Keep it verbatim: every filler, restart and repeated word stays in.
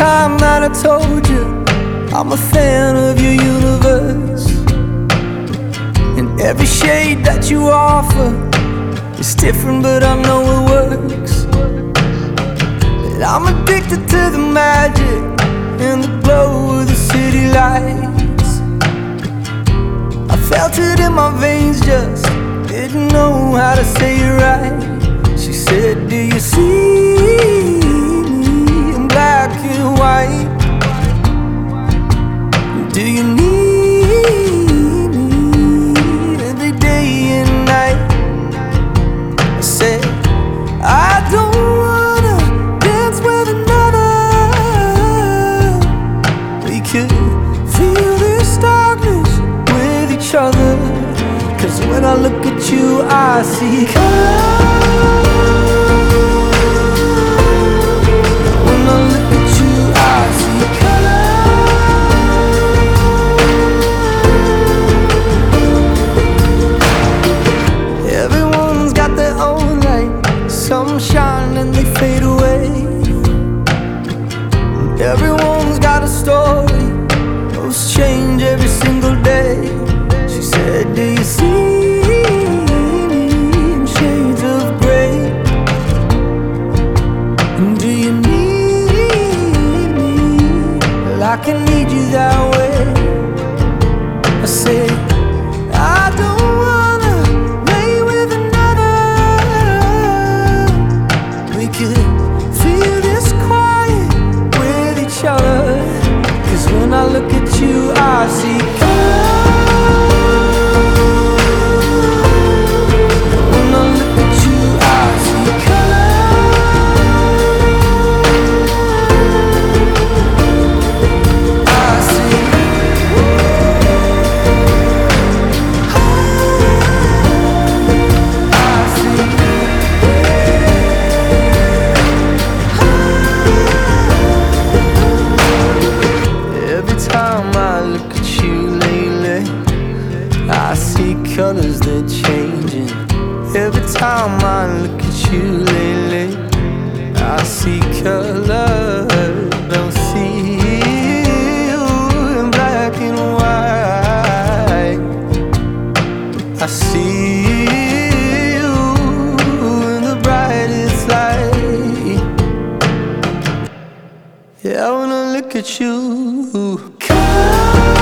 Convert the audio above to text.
time that I told you I'm a fan of your universe, and every shade that you offer is different, but I know it works. But I'm addicted to the magic and the glow of the city lights. I felt it in my veins, just didn't know how to say it right. She said, do you see me in black and white? Do you need me every day and night? I said, I don't wanna dance with another. We could feel this darkness with each other, 'cause when I look at you I see color. When I look at you I see color. Everyone's got their own light, some shine and they fade away. Everyone's got a story, those change every single day. She said, do you see me in shades of grey? And do you need me? Well, I can need you that way. I said, I don't wanna lay with another. We could feel this quiet with each other, 'cause when I look at you I see color. When I look at you I see color. I see. Every time I look at you lately, I see colors that changing. Every time I look at you lately, I see color. Don't see you in black and white. I see you in the brightest light. Yeah, when I look at you, color.